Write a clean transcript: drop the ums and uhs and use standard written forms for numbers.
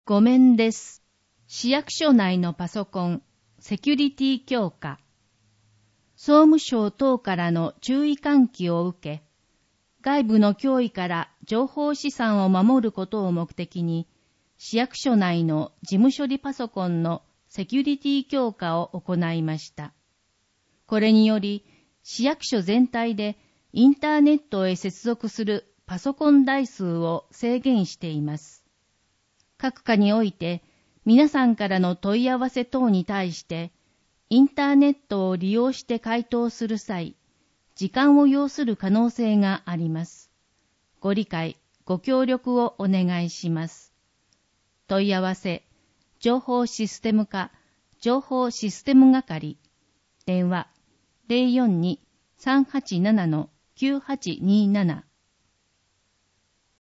ごめんです。市役所内のパソコン、セキュリティ強化。総務省等からの注意喚起を受け、外部の脅威から情報資産を守ることを目的に、市役所内の事務処理パソコンのセキュリティ強化を行いました。これにより、市役所全体でインターネットへ接続するパソコン台数を制限しています。各課において、皆さんからの問い合わせ等に対して、インターネットを利用して回答する際、時間を要する可能性があります。ご理解、ご協力をお願いします。問い合わせ、情報システム課、情報システム係、電話 042-387-9827